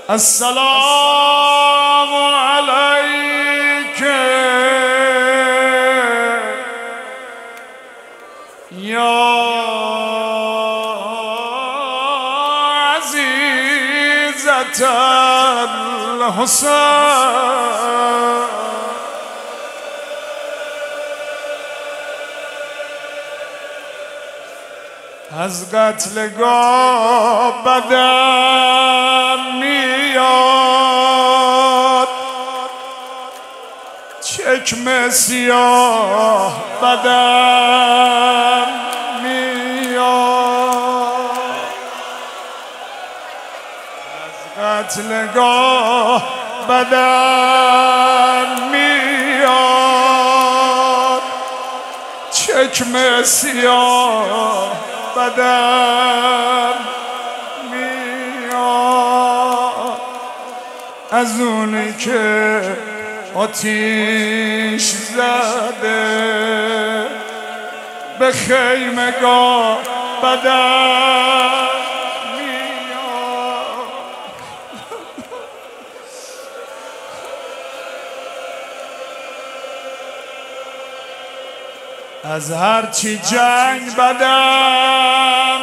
السلام عليك يا عزيزة الحسين از قتلگاه بدم میاد چکمه سیاه بدم میاد از قتلگاه بدم میاد چکمه سیاه بدم میاد از اونی که آتیش زده به خیمگاه بدم میاد از هرچی جنگ بدم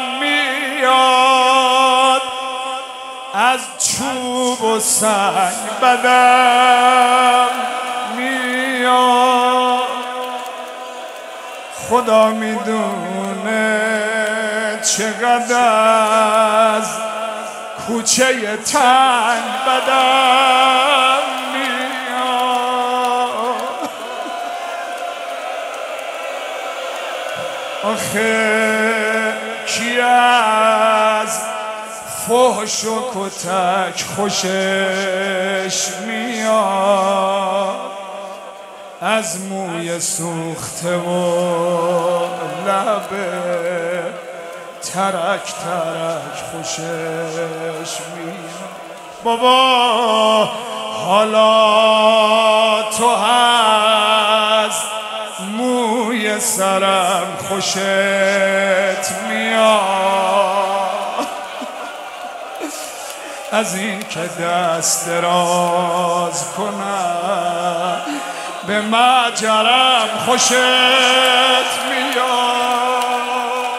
میاد از چوب و سنگ بدم میاد خدا میدونه چقدر از کوچه تنگ بدم میاد آخه کی از فحش و کتک خوشش میاد از موی سوخته و لب ترک ترک خوشش میاد بابا حالا تو از موی سرم خوشت میاد از این که دست دراز کنم به مجرم خوشت میاد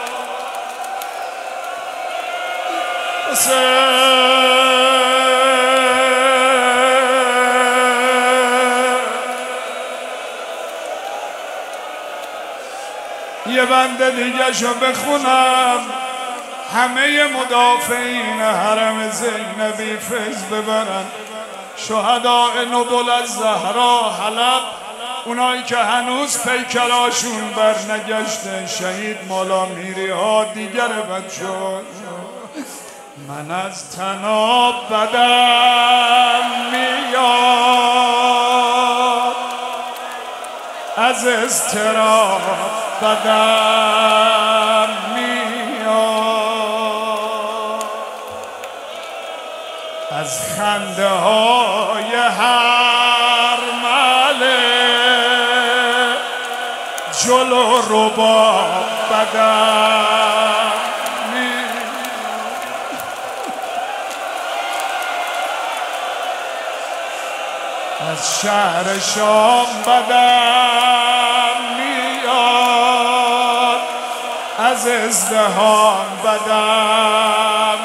یه بنده دیگه شو بخونم همه مدافعین حرم زینبی فیض ببرن شهداء نبل از زهرا حلب اونایی که هنوز پیکراشون بر نگشته شهید مولا میری ها دیگر بچه من از تناب بدم میاد از اضطراب بدم میاد از خنده های هر مله جلو رباب بدم میاد از شهر شام بدم میاد از ازدحام بدم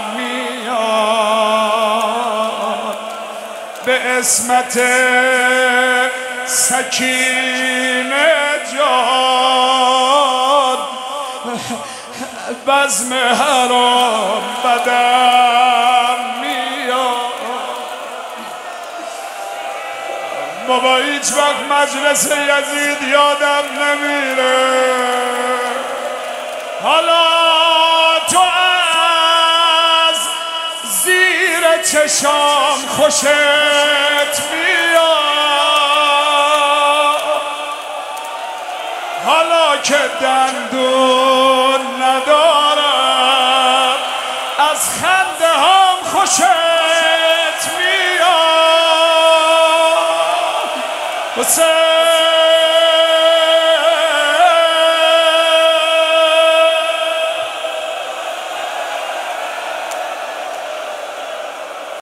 میاد به عصمت سکینه جان بزم حرام بدم میاد بابا هیچ وقت مجلس یزید یادم نمیره حالا تو از زیر چشام خوشت میاد حالا که دندون ندارم از خنده هم خوشت میاد حسین